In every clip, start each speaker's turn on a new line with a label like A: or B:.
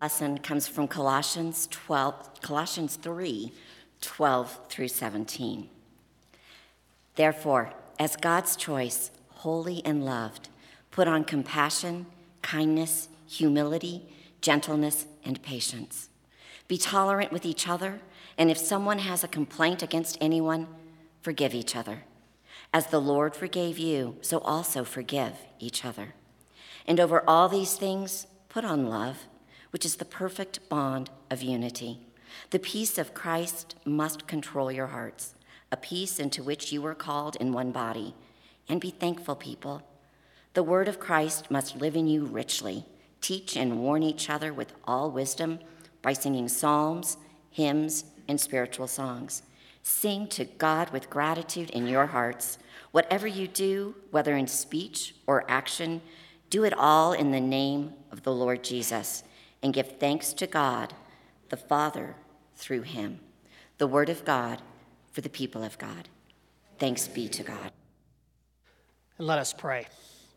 A: lesson comes from Colossians 3, 12 through 17. Therefore, as God's choice, holy and loved, put on compassion, kindness, humility, gentleness, and patience. Be tolerant with each other, and if someone has a complaint against anyone, forgive each other. As the Lord forgave you, so also forgive each other. And over all these things, put on love, which is the perfect bond of unity. The peace of Christ must control your hearts, a peace into which you were called in one body. And be thankful, people. The word of Christ must live in you richly. Teach and warn each other with all wisdom by singing psalms, hymns, and spiritual songs. Sing to God with gratitude in your hearts. Whatever you do, whether in speech or action, do it all in the name of the Lord Jesus, and give thanks to God, the Father, through him. The word of God for the people of God. Thanks be to God.
B: And let us pray.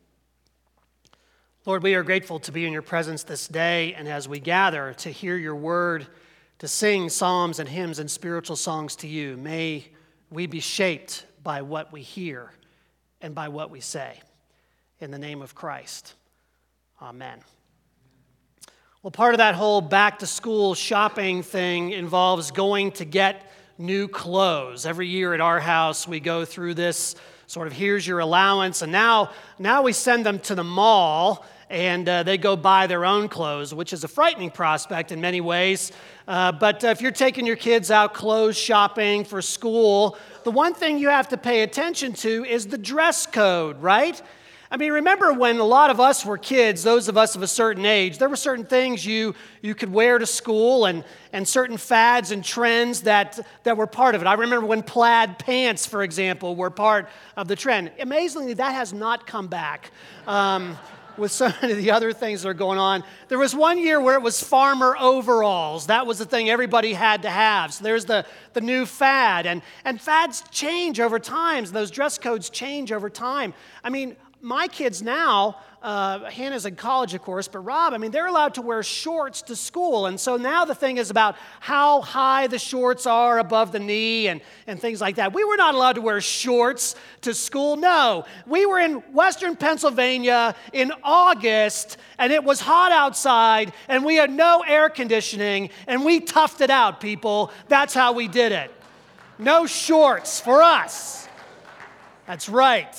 B: Lord, we are grateful to be in your presence this day, and as we gather to hear your word, to sing psalms and hymns and spiritual songs to you, may we be shaped by what we hear and by what we say. In the name of Christ, amen. Well, part of that whole back-to-school shopping thing involves going to get new clothes. Every year at our house, we go through this sort of, here's your allowance, and now we send them to the mall, and they go buy their own clothes, which is a frightening prospect in many ways. But if you're taking your kids out clothes shopping for school, the one thing you have to pay attention to is the dress code, right? I mean, remember when a lot of us were kids, those of us of a certain age, there were certain things you could wear to school and certain fads and trends that were part of it. I remember when plaid pants, for example, were part of the trend. Amazingly, that has not come back with so many of the other things that are going on. There was one year where it was farmer overalls. That was the thing everybody had to have. So there's the new fad. And fads change over time. Those dress codes change over time. I mean, my kids now, Hannah's in college, of course, but Rob, I mean, they're allowed to wear shorts to school. And so now the thing is about how high the shorts are above the knee and things like that. We were not allowed to wear shorts to school. No, we were in Western Pennsylvania in August, and it was hot outside, and we had no air conditioning, and we toughed it out, people. That's how we did it. No shorts for us. That's right.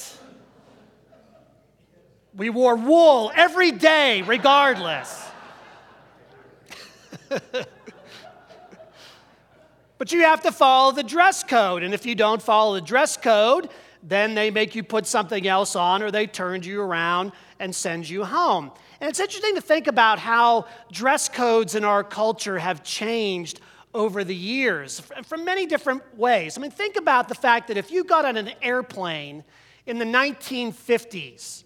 B: We wore wool every day, regardless. But you have to follow the dress code. And if you don't follow the dress code, then they make you put something else on, or they turn you around and send you home. And it's interesting to think about how dress codes in our culture have changed over the years from many different ways. I mean, think about the fact that if you got on an airplane in the 1950s,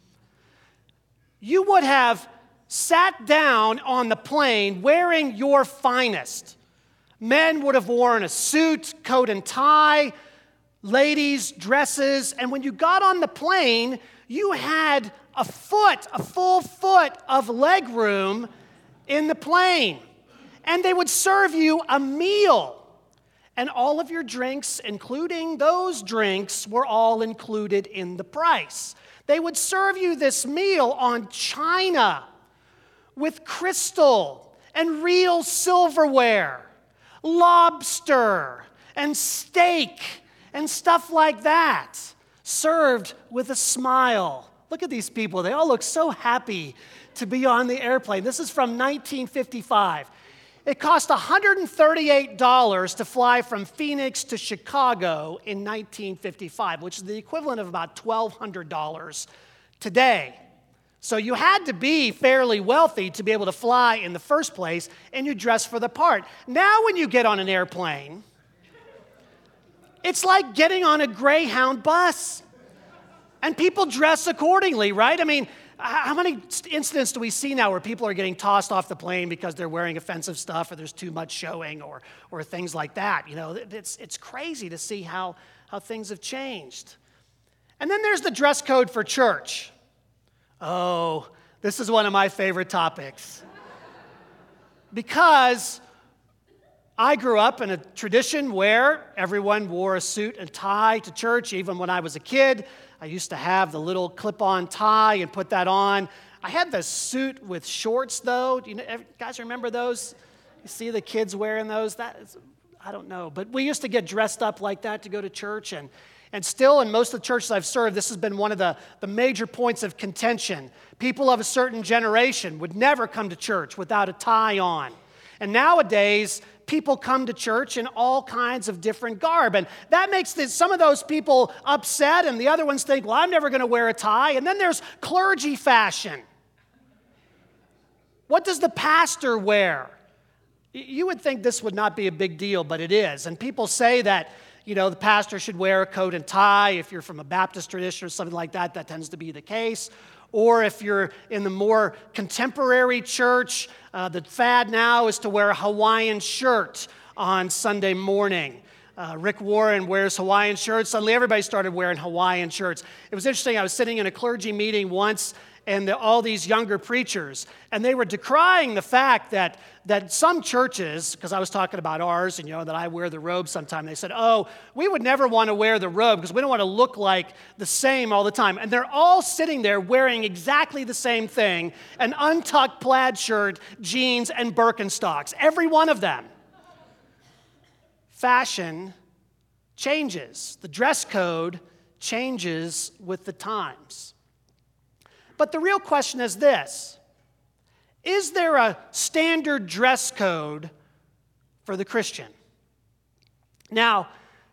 B: you would have sat down on the plane wearing your finest. Men would have worn a suit, coat and tie, ladies, dresses, and when you got on the plane, you had a full foot of leg room in the plane. And they would serve you a meal. And all of your drinks, including those drinks, were all included in the price. They would serve you this meal on china with crystal and real silverware, lobster and steak and stuff like that, served with a smile. Look at these people. They all look so happy to be on the airplane. This is from 1955. It cost $138 to fly from Phoenix to Chicago in 1955, which is the equivalent of about $1,200 today. So you had to be fairly wealthy to be able to fly in the first place, and you dress for the part. Now when you get on an airplane, it's like getting on a Greyhound bus. And people dress accordingly, right? I mean, how many incidents do we see now where people are getting tossed off the plane because they're wearing offensive stuff or there's too much showing or things like that? You know, it's crazy to see how things have changed. And then there's the dress code for church. Oh, this is one of my favorite topics. Because I grew up in a tradition where everyone wore a suit and tie to church. Even when I was a kid, I used to have the little clip-on tie and put that on. I had the suit with shorts, though. Do you guys remember those? You see the kids wearing those? I don't know. But we used to get dressed up like that to go to church. And still, in most of the churches I've served, this has been one of the major points of contention. People of a certain generation would never come to church without a tie on. And nowadays, people come to church in all kinds of different garb. And that makes some of those people upset, and the other ones think, well, I'm never going to wear a tie. And then there's clergy fashion. What does the pastor wear? You would think this would not be a big deal, but it is. And people say that, the pastor should wear a coat and tie. If you're from a Baptist tradition or something like that, that tends to be the case. Or if you're in the more contemporary church, the fad now is to wear a Hawaiian shirt on Sunday morning. Rick Warren wears Hawaiian shirts. Suddenly everybody started wearing Hawaiian shirts. It was interesting. I was sitting in a clergy meeting once, and all these younger preachers, and they were decrying the fact that some churches, because I was talking about ours, and that I wear the robe sometime, they said, oh, we would never want to wear the robe because we don't want to look like the same all the time. And they're all sitting there wearing exactly the same thing, an untucked plaid shirt, jeans, and Birkenstocks, every one of them. Fashion changes. The dress code changes with the times. But the real question is this: is there a standard dress code for the Christian? Now,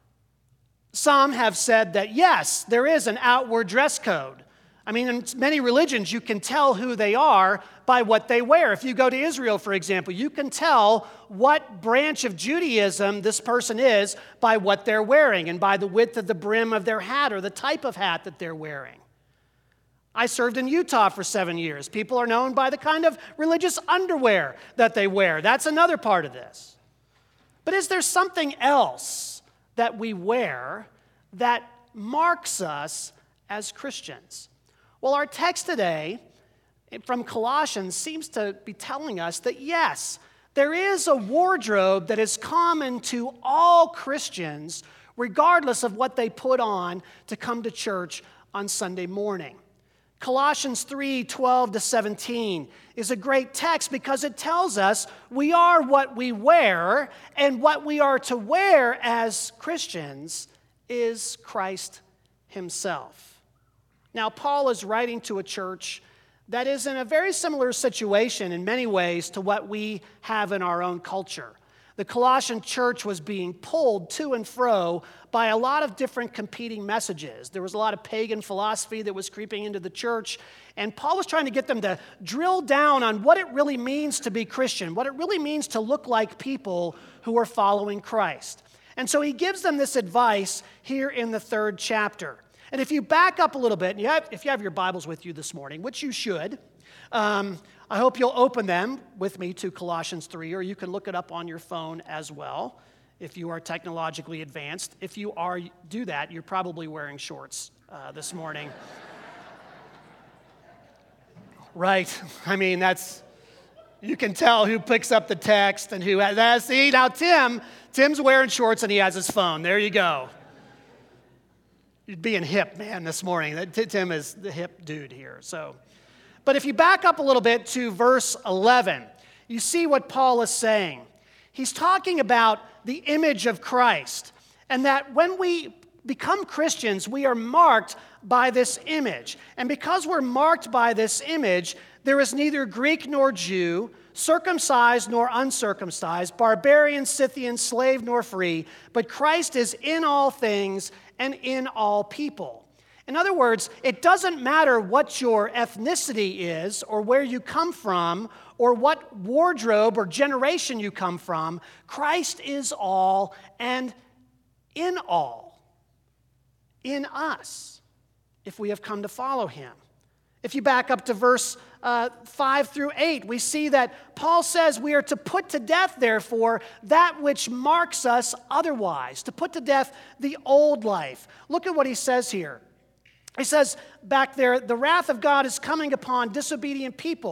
B: some have said that yes, there is an outward dress code. I mean, in many religions, you can tell who they are by what they wear. If you go to Israel, for example, you can tell what branch of Judaism this person is by what they're wearing and by the width of the brim of their hat or the type of hat that they're wearing. I served in Utah for 7 years. People are known by the kind of religious underwear that they wear. That's another part of this. But is there something else that we wear that marks us as Christians? Well, our text today from Colossians seems to be telling us that yes, there is a wardrobe that is common to all Christians, regardless of what they put on to come to church on Sunday morning. Colossians 3:12-17 is a great text because it tells us we are what we wear, and what we are to wear as Christians is Christ himself. Now, Paul is writing to a church that is in a very similar situation in many ways to what we have in our own culture. The Colossian church was being pulled to and fro by a lot of different competing messages. There was a lot of pagan philosophy that was creeping into the church, and Paul was trying to get them to drill down on what it really means to be Christian, what it really means to look like people who are following Christ. And so he gives them this advice here in the 3rd chapter. And if you back up a little bit, and if you have your Bibles with you this morning, which you should, I hope you'll open them with me to Colossians 3, or you can look it up on your phone as well if you are technologically advanced. If you do that, you're probably wearing shorts this morning. Right. I mean, you can tell who picks up the text and who has. See, now Tim's wearing shorts and he has his phone. There you go. You're being hip, man, this morning. Tim is the hip dude here, so... But if you back up a little bit to verse 11, you see what Paul is saying. He's talking about the image of Christ, and that when we become Christians, we are marked by this image. And because we're marked by this image, there is neither Greek nor Jew, circumcised nor uncircumcised, barbarian, Scythian, slave nor free, but Christ is in all things and in all people. In other words, it doesn't matter what your ethnicity is or where you come from or what wardrobe or generation you come from. Christ is all and in all, in us, if we have come to follow him. If you back up to verse 5-8, we see that Paul says we are to put to death, therefore, that which marks us otherwise, to put to death the old life. Look at what he says here. He says back there, the wrath of God is coming upon disobedient people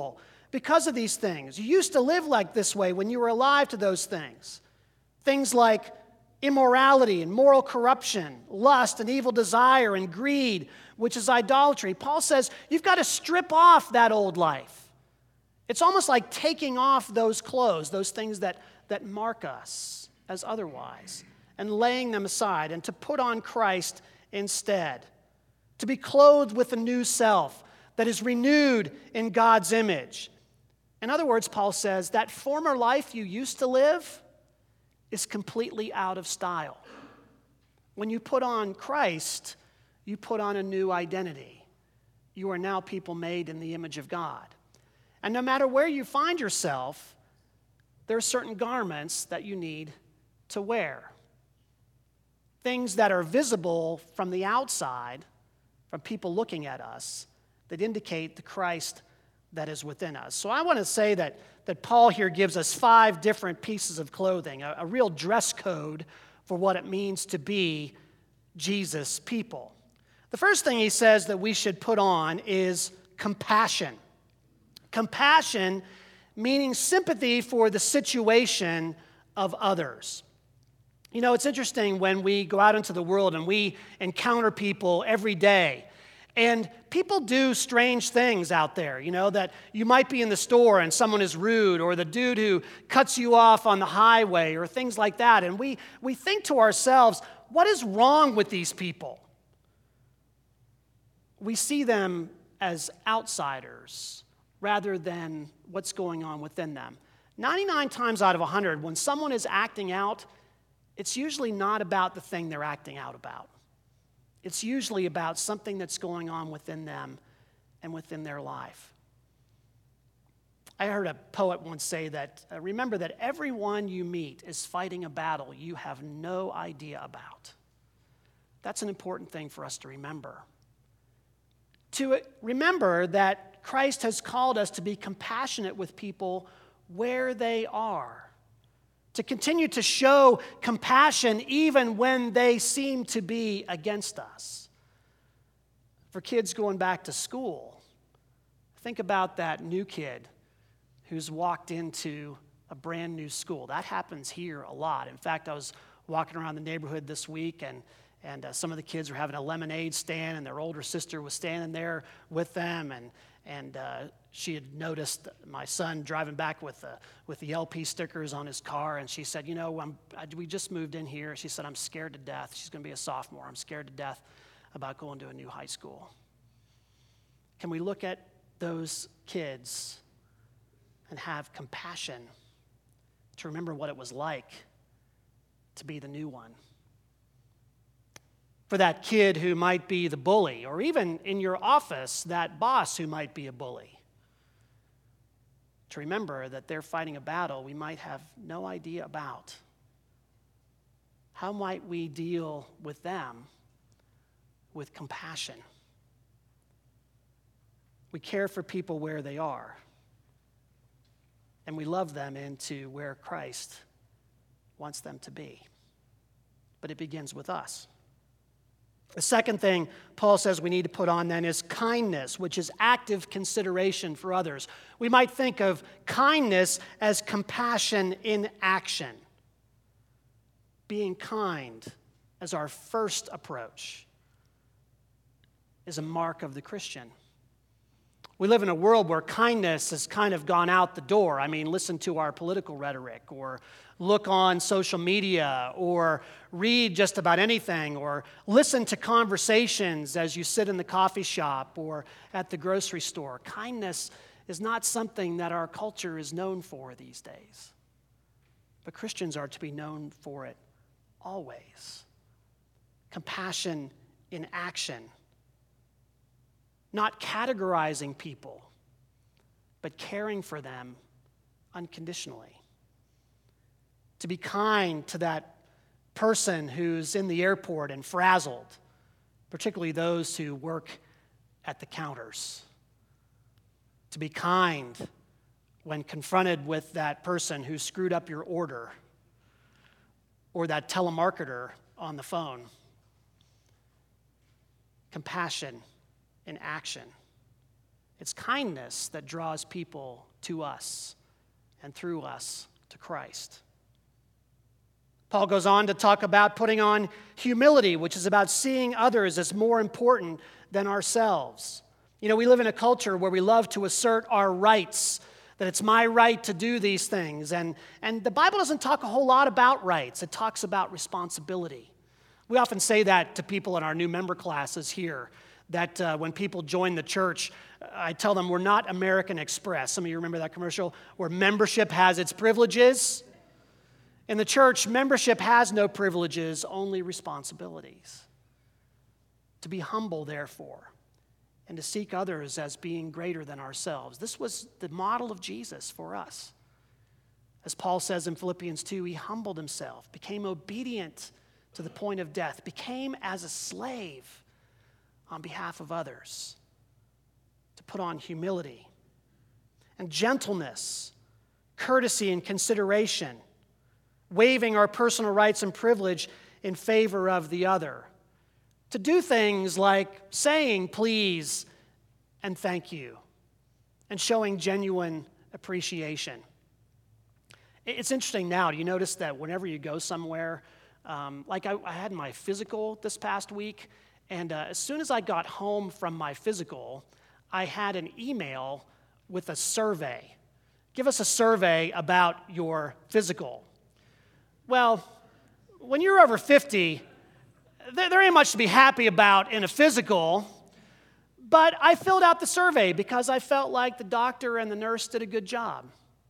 B: because of these things. You used to live like this way when you were alive to those things. Things like immorality and moral corruption, lust and evil desire and greed, which is idolatry. Paul says you've got to strip off that old life. It's almost like taking off those clothes, those things that mark us as otherwise, and laying them aside, and to put on Christ instead. To be clothed with a new self that is renewed in God's image. In other words, Paul says, that former life you used to live is completely out of style. When you put on Christ, you put on a new identity. You are now people made in the image of God. And no matter where you find yourself, there are certain garments that you need to wear. Things that are visible from the outside, from people looking at us, that indicate the Christ that is within us. So I want to say that Paul here gives us 5 different pieces of clothing, a real dress code for what it means to be Jesus' people. The first thing he says that we should put on is compassion. Compassion meaning sympathy for the situation of others. You know, it's interesting when we go out into the world and we encounter people every day. And people do strange things out there, you know, that you might be in the store and someone is rude, or the dude who cuts you off on the highway, or things like that. And we think to ourselves, what is wrong with these people? We see them as outsiders rather than what's going on within them. 99 times out of 100, when someone is acting out, it's usually not about the thing they're acting out about. It's usually about something that's going on within them and within their life. I heard a poet once say that, remember that everyone you meet is fighting a battle you have no idea about. That's an important thing for us to remember. To remember that Christ has called us to be compassionate with people where they are. To continue to show compassion even when they seem to be against us. For kids going back to school, think about that new kid who's walked into a brand new school. That happens here a lot. In fact, I was walking around the neighborhood this week, and some of the kids were having a lemonade stand, and their older sister was standing there with them, and she had noticed my son driving back with the LP stickers on his car, and she said, you know, we just moved in here. She said, I'm scared to death. She's going to be a sophomore. I'm scared to death about going to a new high school. Can we look at those kids and have compassion to remember what it was like to be the new one? For that kid who might be the bully, or even in your office, that boss who might be a bully. To remember that they're fighting a battle we might have no idea about. How might we deal with them with compassion? We care for people where they are, and we love them into where Christ wants them to be. But it begins with us. The second thing Paul says we need to put on then is kindness, which is active consideration for others. We might think of kindness as compassion in action. Being kind as our first approach is a mark of the Christian. We live in a world where kindness has kind of gone out the door. I mean, listen to our political rhetoric, or look on social media, or read just about anything, or listen to conversations as you sit in the coffee shop or at the grocery store. Kindness is not something that our culture is known for these days. But Christians are to be known for it always. Compassion in action. Not categorizing people, but caring for them unconditionally. To be kind to that person who's in the airport and frazzled, particularly those who work at the counters. To be kind when confronted with that person who screwed up your order, or that telemarketer on the phone. Compassion in action. It's kindness that draws people to us and through us to Christ. Paul goes on to talk about putting on humility, which is about seeing others as more important than ourselves. You know, we live in a culture where we love to assert our rights, that it's my right to do these things. And the Bible doesn't talk a whole lot about rights. It talks about responsibility. We often say that to people in our new member classes here, that when people join the church, I tell them we're not American Express. Some of you remember that commercial where membership has its privileges. In the church, membership has no privileges, only responsibilities. To be humble, therefore, and to seek others as being greater than ourselves. This was the model of Jesus for us. As Paul says in Philippians 2, he humbled himself, became obedient to the point of death, became as a slave on behalf of others, to put on humility and gentleness, courtesy and consideration, waiving our personal rights and privilege in favor of the other, to do things like saying please and thank you, and showing genuine appreciation. It's interesting now, do you notice that whenever you go somewhere, I had my physical this past week, and as soon as I got home from my physical, I had an email with a survey. Give us a survey about your physical. Well, when you're over 50, there ain't much to be happy about in a physical, but I filled out the survey because I felt like the doctor and the nurse did a good job.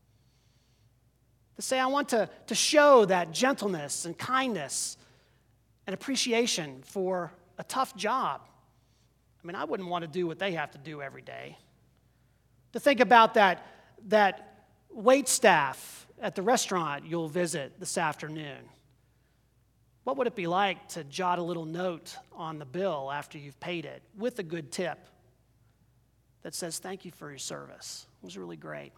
B: To say I want to show that gentleness and kindness and appreciation for a tough job. I mean, I wouldn't want to do what they have to do every day. To think about that wait staff at the restaurant you'll visit this afternoon. What would it be like to jot a little note on the bill after you've paid it with a good tip that says, thank you for your service. It was really great.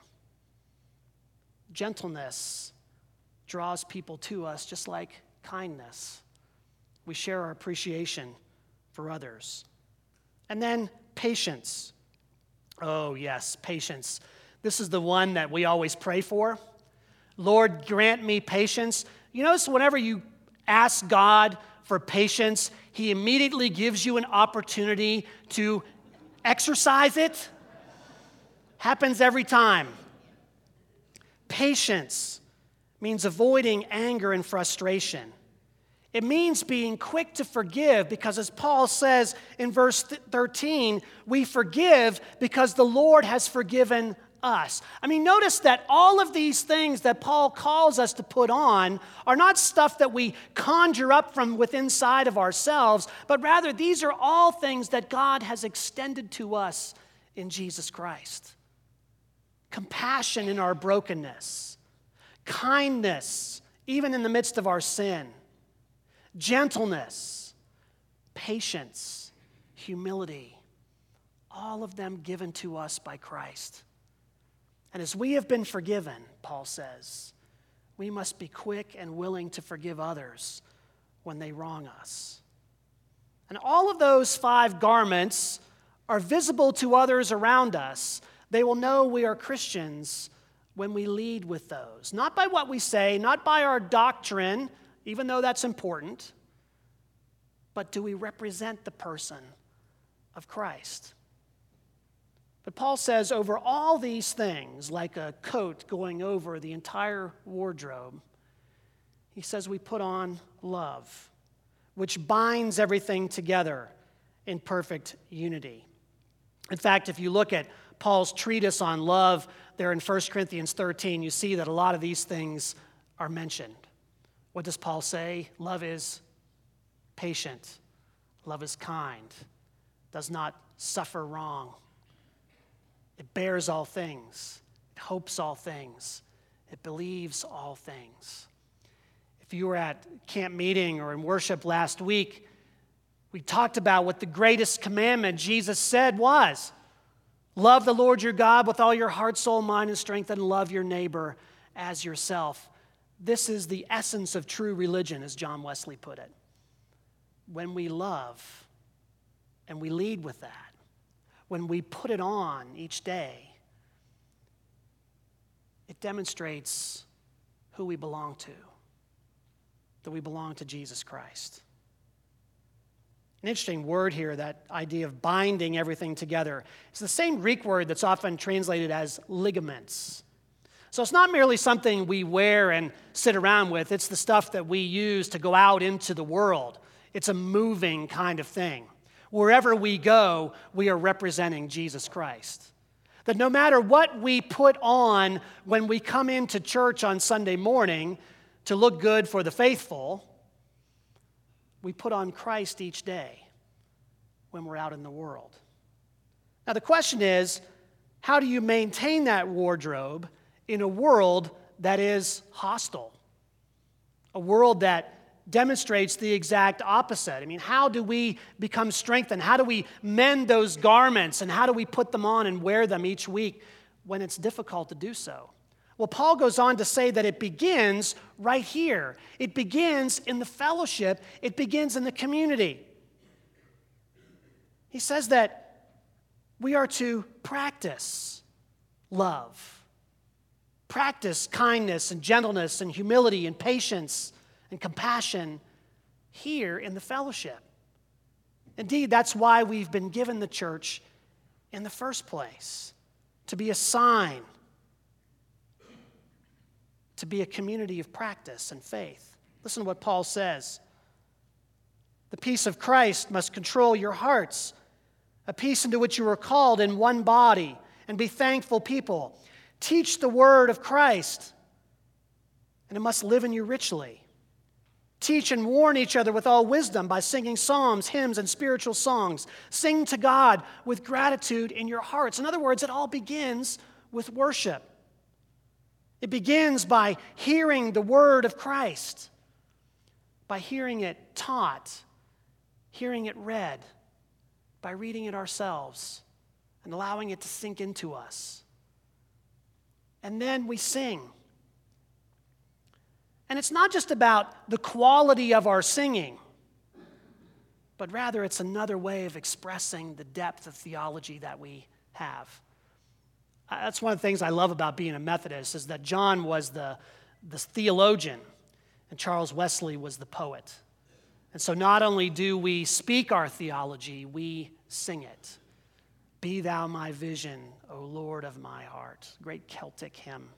B: Gentleness draws people to us just like kindness. We share our appreciation for others. And then patience. Oh, yes, patience. This is the one that we always pray for. Lord, grant me patience. You notice whenever you ask God for patience, He immediately gives you an opportunity to exercise it. Happens every time. Patience means avoiding anger and frustration. It means being quick to forgive because, as Paul says in verse 13, we forgive because the Lord has forgiven us. I mean, notice that all of these things that Paul calls us to put on are not stuff that we conjure up from within inside of ourselves, but rather these are all things that God has extended to us in Jesus Christ. Compassion in our brokenness, kindness even in the midst of our sin, gentleness, patience, humility, all of them given to us by Christ. And as we have been forgiven, Paul says, we must be quick and willing to forgive others when they wrong us. And all of those 5 garments are visible to others around us. They will know we are Christians when we lead with those. Not by what we say, not by our doctrine, even though that's important, but do we represent the person of Christ? But Paul says over all these things, like a coat going over the entire wardrobe, he says we put on love, which binds everything together in perfect unity. In fact, if you look at Paul's treatise on love there in 1 Corinthians 13, you see that a lot of these things are mentioned. What does Paul say? Love is patient. Love is kind. Does not suffer wrong. It bears all things. It hopes all things. It believes all things. If you were at camp meeting or in worship last week, we talked about what the greatest commandment Jesus said was. Love the Lord your God with all your heart, soul, mind, and strength, and love your neighbor as yourself. This is the essence of true religion, as John Wesley put it. When we love and we lead with that, when we put it on each day, it demonstrates who we belong to, that we belong to Jesus Christ. An interesting word here, that idea of binding everything together. It's the same Greek word that's often translated as ligaments. So it's not merely something we wear and sit around with. It's the stuff that we use to go out into the world. It's a moving kind of thing. Wherever we go, we are representing Jesus Christ. That no matter what we put on when we come into church on Sunday morning to look good for the faithful, we put on Christ each day when we're out in the world. Now the question is, how do you maintain that wardrobe in a world that is hostile? A world that demonstrates the exact opposite. I mean, how do we become strengthened? How do we mend those garments? And how do we put them on and wear them each week when it's difficult to do so? Well, Paul goes on to say that it begins right here. It begins in the fellowship. It begins in the community. He says that we are to practice love. Practice kindness and gentleness and humility and patience and compassion here in the fellowship. Indeed, that's why we've been given the church in the first place, to be a sign, to be a community of practice and faith. Listen to what Paul says. The peace of Christ must control your hearts, a peace into which you were called in one body, and be thankful people. Teach the word of Christ, and it must live in you richly. Teach and warn each other with all wisdom by singing psalms, hymns, and spiritual songs. Sing to God with gratitude in your hearts. In other words, it all begins with worship. It begins by hearing the word of Christ, by hearing it taught, hearing it read, by reading it ourselves and allowing it to sink into us. And then we sing. And it's not just about the quality of our singing, but rather it's another way of expressing the depth of theology that we have. That's one of the things I love about being a Methodist, is that John was the theologian and Charles Wesley was the poet. And so not only do we speak our theology, we sing it. Be thou my vision, O Lord of my heart. Great Celtic hymn.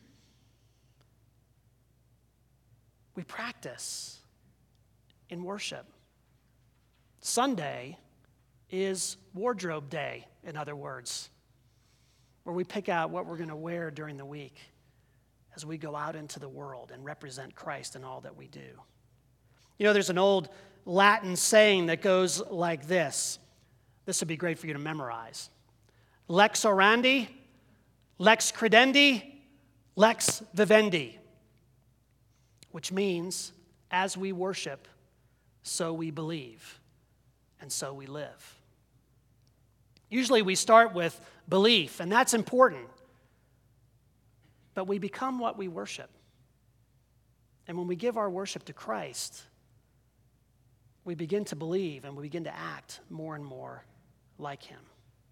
B: We practice in worship. Sunday is wardrobe day, in other words, where we pick out what we're going to wear during the week as we go out into the world and represent Christ in all that we do. You know, there's an old Latin saying that goes like this. This would be great for you to memorize. Lex orandi, lex credendi, lex vivendi. Which means, as we worship, so we believe, and so we live. Usually we start with belief, and that's important. But we become what we worship. And when we give our worship to Christ, we begin to believe and we begin to act more and more like Him.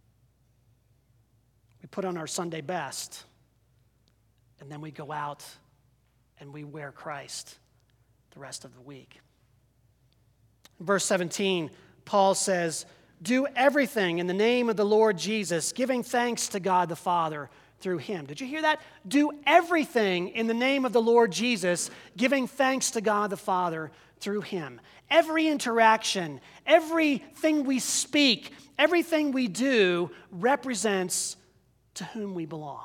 B: We put on our Sunday best, and then we go out and we wear Christ the rest of the week. In verse 17, Paul says, do everything in the name of the Lord Jesus, giving thanks to God the Father through Him. Did you hear that? Do everything in the name of the Lord Jesus, giving thanks to God the Father through Him. Every interaction, everything we speak, everything we do represents to whom we belong.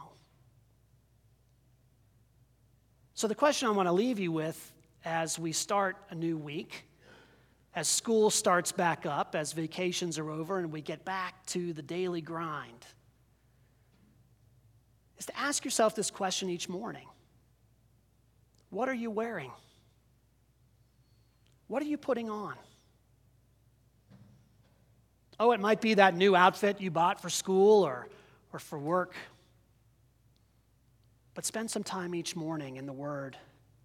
B: So the question I want to leave you with as we start a new week, as school starts back up, as vacations are over and we get back to the daily grind, is to ask yourself this question each morning. What are you wearing? What are you putting on? Oh, it might be that new outfit you bought for school or for work. But spend some time each morning in the Word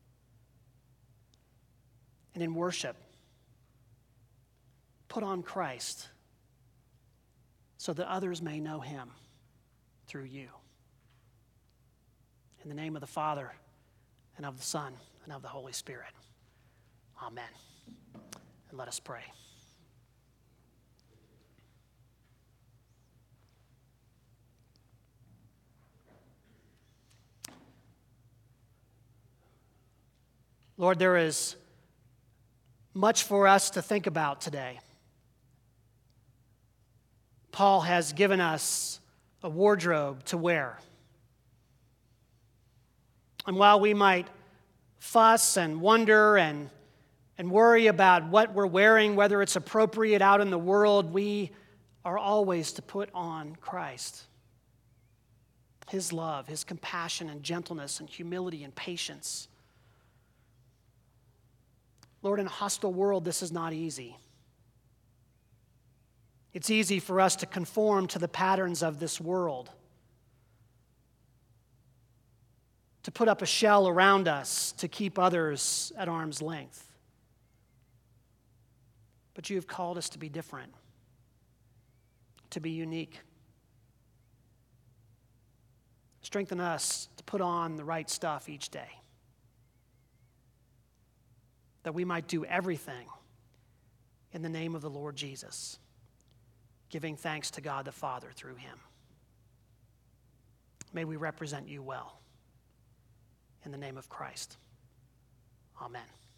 B: and in worship. Put on Christ. so that others may know him through you. In the name of the Father, and of the Son, and of the Holy Spirit. Amen. And let us pray. Lord, there is much for us to think about today. Paul has given us a wardrobe to wear. And while we might fuss and wonder and worry about what we're wearing, whether it's appropriate out in the world, we are always to put on Christ. His love, his compassion and gentleness and humility and patience. Lord, in a hostile world, this is not easy. It's easy for us to conform to the patterns of this world, to put up a shell around us to keep others at arm's length. But you have called us to be different, to be unique. Strengthen us to put on the right stuff each day, that we might do everything in the name of the Lord Jesus, giving thanks to God the Father through him. May we represent you well. In the name of Christ. Amen.